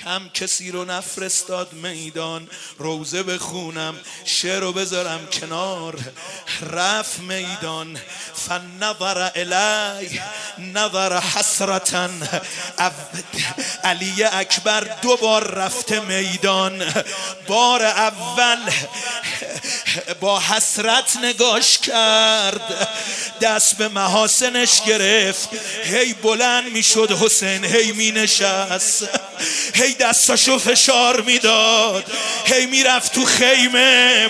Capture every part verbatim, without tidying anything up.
کم کسی رو نفرستاد میدان، روزه بخونم شعر رو بذارم کنار. رفت میدان فنظر الی نظر حسرتا. علی اکبر دو بار رفته میدان. بار اول با حسرت نگاش کرد، دست به محاسنش گرفت، هی بلند میشد حسین، هی می نشست، هی دستاشو فشار میداد، هی میرفت تو خیمه.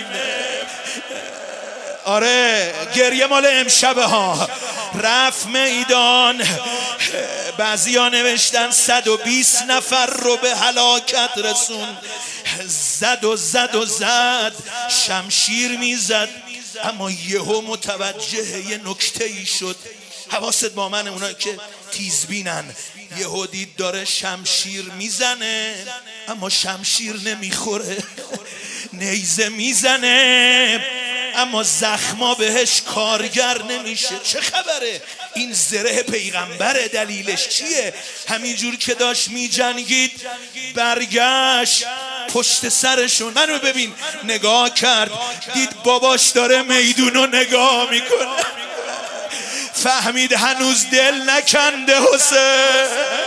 آره گریه مال امشبه ها. رفت میدان. بعضی ها نوشتن صد و بیست نفر رو به هلاکت رسوند. زد و زد و زد، شمشیر میزد، اما یهو متوجه یه نکته ای شد. حواست با من، اونا که تیزبینن، یهو دید داره شمشیر میزنه اما شمشیر نمیخوره. نیزه میزنه اما زخما بهش کارگر نمیشه. چه خبره؟ این زره پیغمبره. دلیلش چیه؟ همینجور که داشت میجنگید برگشت پشت سرشون. منو ببین، نگاه کرد، دید باباش داره میدونو نگاه میکنه. فهمید هنوز دل نکنده حسین.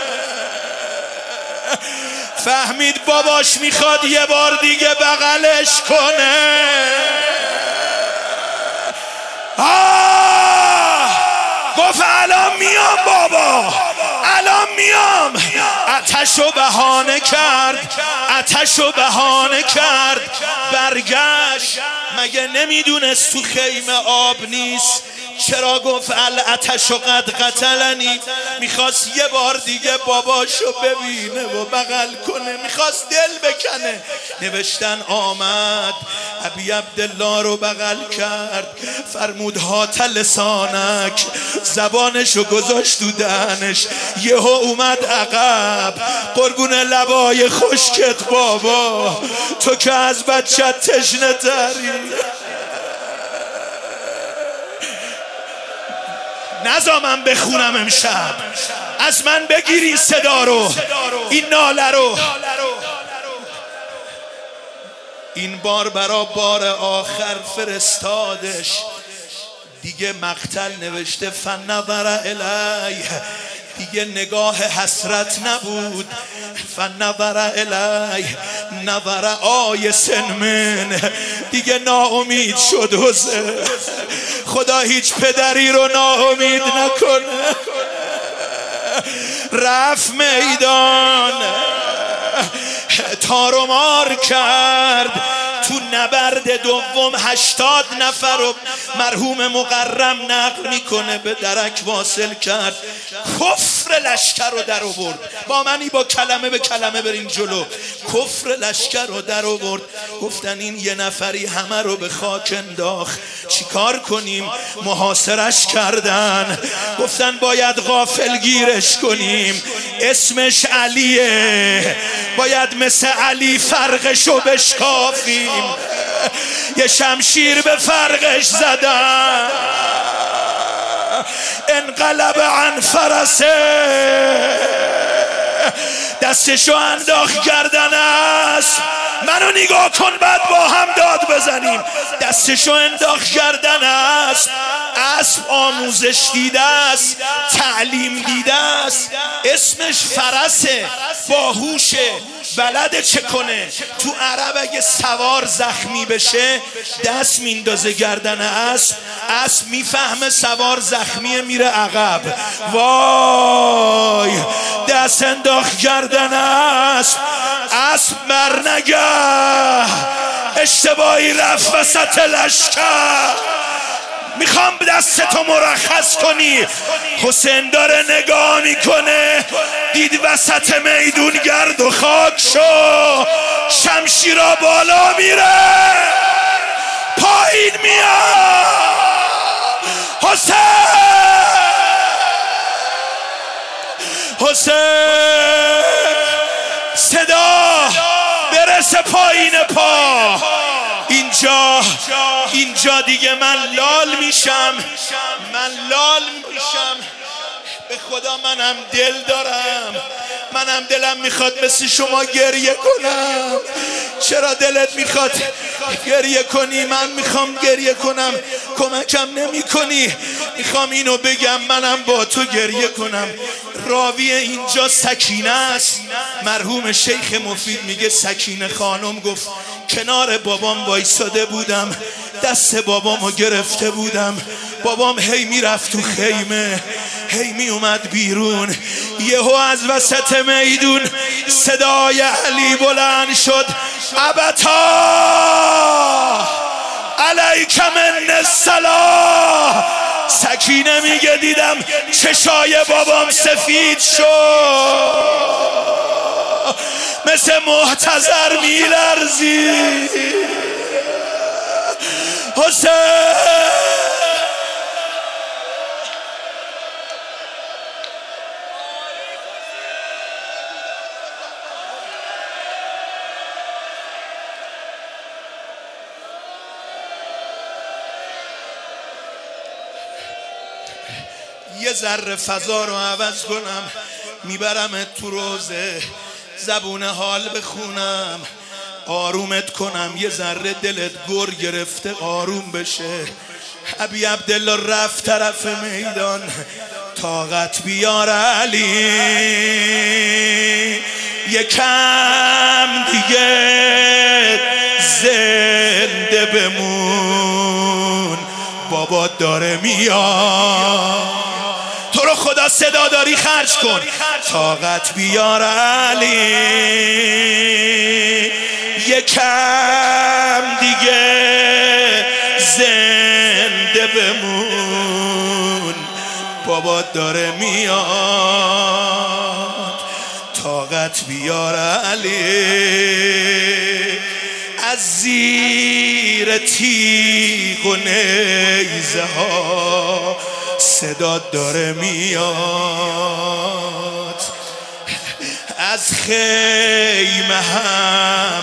فهمید باباش میخواد یه بار دیگه بغلش کنه. آه گفت الان میام بابا، الان میام. آتشو بهانه کرد، آتشو بهانه کرد. برگشت. مگه نمیدونست تو خیمه آب نیست؟ چرا گفت الآتش قد قتلنی؟ میخواست یه بار دیگه باباشو ببینه و بغل کنه، میخواست دل بکنه. نوشتن آمد ابی عبدالله رو بغل کرد، فرمود هات لسانک، زبانشو گذاشت تو دهنش. یهو اومد عقب، قربون لبای خشکت بابا، تو که از بچت تشنه تری. نزا من بخونم امشب، از من بگیری صدا رو، این ناله رو. این بار برا بار آخر فرستادش. دیگه مقتل نوشته فنظر الی، دیگه نگاه حسرت نبود. فنظر الی نظر آیس من، دیگه ناامید شد حسین. خدا هیچ پدری رو ناامید نکنه. رفت میدان، تار و مار کرد. تو نبرد دوم هشتاد نفر رو مرحوم مقرم نقل میکنه به درک واصل کرد. کفر لشکر رو در آورد. با منی با کلمه به کلمه بریم جلو. کفر لشکر رو در آورد. گفتن این یه نفری همه رو به خاک انداخت، چیکار کنیم؟ محاصرش کردن. گفتن باید غافلگیرش کنیم، اسمش علیه، باید مثل علی فرقشو بشکافیم. یه شمشیر به فرقش زدن، انقلب عن فرسه، دستشو انداخت گردن اسب. منو نگاه کن بعد با هم داد بزنیم. دستشو انداخت گردن اسب. اسب آموزش دیده است، تعلیم دیده است، اسمش فرسه، باهوشه، بلده چه کنه. تو عرب اگه سوار زخمی بشه دست میندازه گردن اسب، اسب میفهمه سوار زخمیه میره عقب. وای دست انداخت گردن اسب. اسب برنگه، اشتباهی رفت وسط لشکر. میخوام دستتو مرخص کنی. حسین داره نگاه میکنه، دید وسط میدون گرد و خاک شو. شمشیرا بالا میره، پایین میاد. حسین حسین صدا برسه پایین پا. اینجا اینجا دیگه من لال میشم، من لال میشم. به خدا منم دل دارم، منم دلم میخواد مثل شما گریه کنم. چرا دلت میخواد گریه کنی؟ من میخوام گریه کنم، کمکم نمی کنی. میخوام اینو بگم منم با تو گریه کنم. راوی اینجا سکینه است. مرحوم شیخ مفید میگه سکینه خانم گفت کنار بابام وایساده بودم، دست بابامو گرفته بودم، بابام هی میرفت تو خیمه، هی می اومد بیرون. یهو از وسط میدون صدای علی بلند شد، ابتا علیک من الصلاة. سکینه میگه دیدم چشای بابام سفید شد، مثل محتضر میلرزی. حسین یه ذره فضا رو عوض کنم، میبرمت تو روزه، زبون حال بخونم، آرومت کنم، یه ذره دلت گر گرفته آروم بشه. ابی عبدالله رفت طرف میدان، طاقت بیار علی، یکم دیگه زنده بمون، بابا داره میاد. تو رو خدا صدا داری خرج کن. طاقت بیار علی، یکم دیگه زنده بمون، بابا داره میاد. طاقت بیار علی، از زیر تیغ و نیزه ها صدا داره میاد، از خیمه هم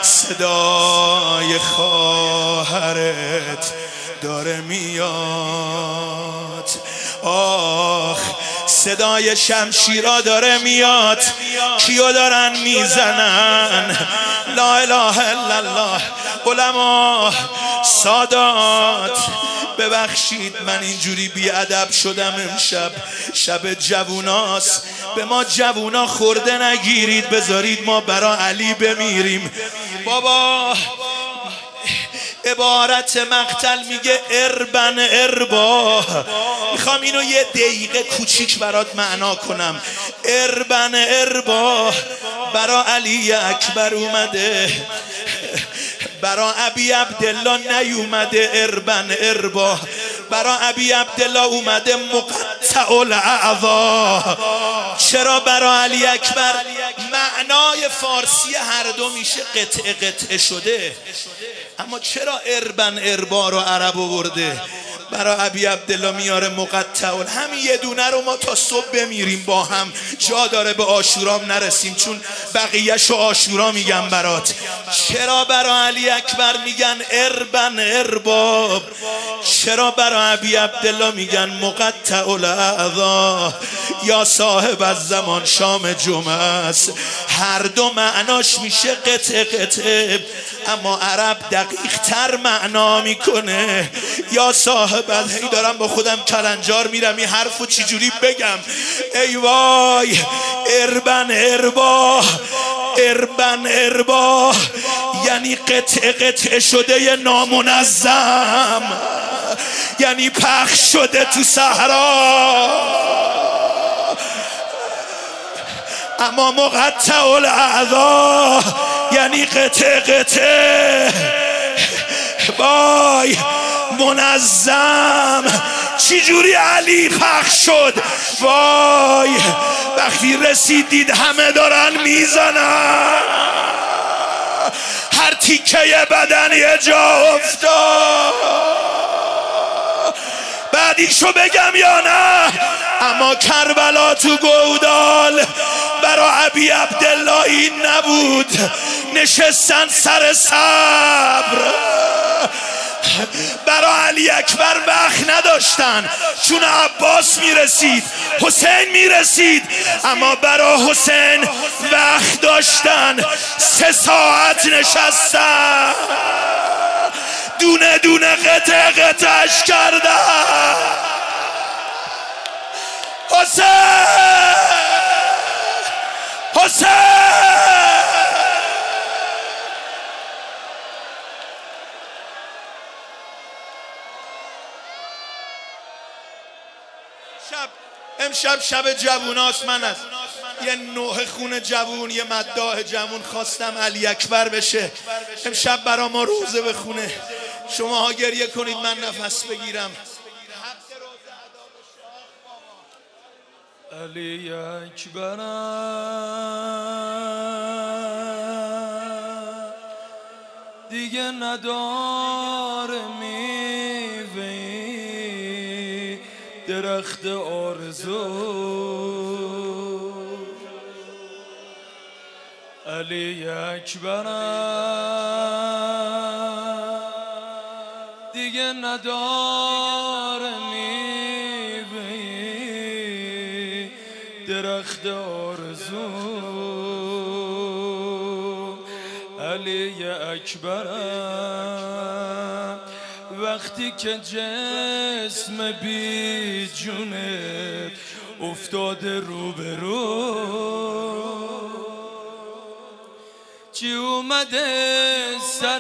صدای خواهرت داره میاد. آخ صدای شمشیرا داره میاد، کیو دارن میزنن؟ لا اله الا الله. علما، سادات، ببخشید من اینجوری بیادب شدم امشب، شب جووناست، به ما جوونا خورده نگیرید، بذارید ما برا علی بمیریم. بابا عبارت مقتل میگه اربن اربا. میخوام اینو یه دقیقه کوچیک برات معنا کنم. اربن اربا برا علی اکبر اومده، برا ابی عبدالله نیومده اربن اربا. برا ابی عبدالله اومده مقطع الاعضا. چرا برا علی اکبر؟ معنای فارسی هر دو میشه قطعه قطعه شده، اما چرا اربن اربا رو عرب آورده؟ برا ابی عبدالله میاره مقطع. همین یه دونه رو ما تا صبح بمیریم با هم، جا داره به عاشورام نرسیم، چون بقیه‌شو عاشورا میگم برات. چرا برا علی اکبر میگن اربن ارباب؟ چرا برا ابی عبدالله میگن مقطع الاعضا؟ یا صاحب از زمان شام جمعه است. هر دو معناش میشه قطعه قطعه، اما عرب دقیق تر معنا میکنه. یا صاحب از، هی دارم با خودم کلنجار میرم این حرفو چجوری بگم. ای وای، اربن اربا، اربن اربا یعنی قطعه قطعه شده ی نامنظم، یعنی پخش شده تو صحرا. اما مقطع الاعضا یعنی قطعه قطعه. وای منظم، چی جوری علی پخش شد؟ وای وقتی رسیدید همه دارن میزنن، هر تیکه بدن یه جا افتاد. بعدیشو بگم یا نه؟ اما کربلا تو گودال برا ابی عبدالله این نبود، نشستن سر صبر. برا علی اکبر وقت نداشتن، چون عباس میرسید حسین میرسید، اما برا حسین وقت داشتن. سه ساعت نشستن، دونه دونه قطع قطعش کردن. حسین حسین شب امشب شب جووناست. من از یه نوح خون جوون، یه مداح جوون خواستم علی اکبر بشه. امشب برا ما روزه بخونه، شماها گریه کنید من نفس بگیرم. علی اکبر دیگه نداره میوه‌ای درخت آرزو. علی اکبر دیگه نداره میوه‌ای درخت آرزو. علی اکبر وقتی که جسم بی جونت افتاده روبرو، چی اومده سر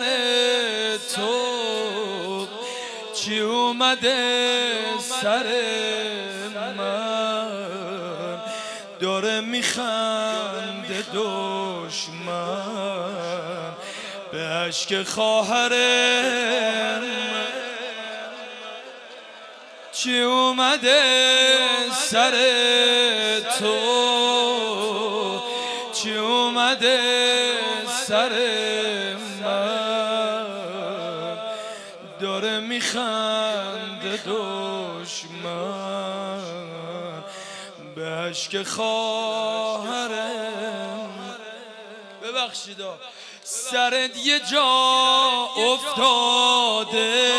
تو، چی اومده سر من، داره میخنده دشمن به اشک خواهر من. چی اومده سر تو، چی اومده سر من، داره میخنده دشمن به اشک خواهرم. ببخشید سرت یه جا افتاده،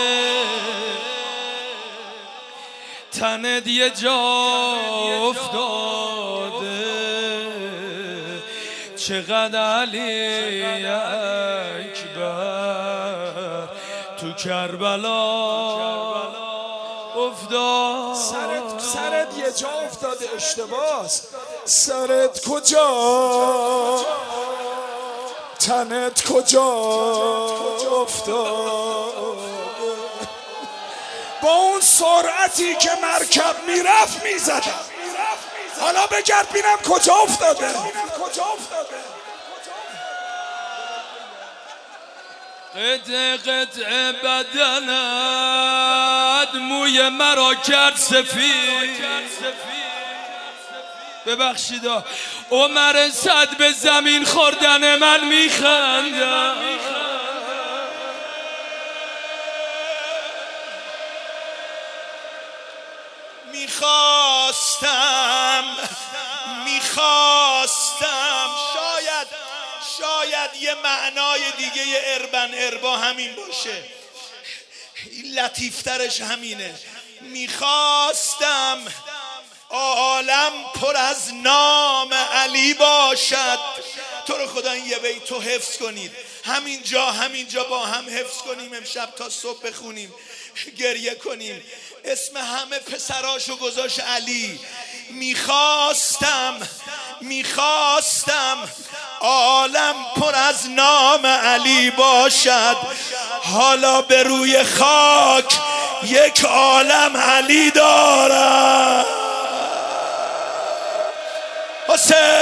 تنت یه جا افتاده، چقدر علی اکبر تو کربلا افتاد. سرت سرت یه جا افتاده، اشتباهست. سرت کجا، تنت کجا افتاد؟ با اون سرعتی که مرکب میرفت میزدم. حالا بگرد بینم کجا افتاده. قطع قطع بدنت موی مرا کرد سفید. ببخشید عمر صد به زمین خوردن من میخندم. میخواستم میخواستم شاید شاید یه معنای دیگه یه اربن اربا همین باشه، لطیفترش همینه. میخواستم عالم پر از نام علی باشد. تو رو خدا این یه بیت تو حفظ کنید، همینجا همینجا با هم حفظ کنیم، امشب تا صبح بخونیم، گریه کنیم. اسم همه پسراشو گذاشت علی. میخواستم میخواستم عالم پر از نام علی باشد، حالا به روی خاک یک عالم علی دارم. حسین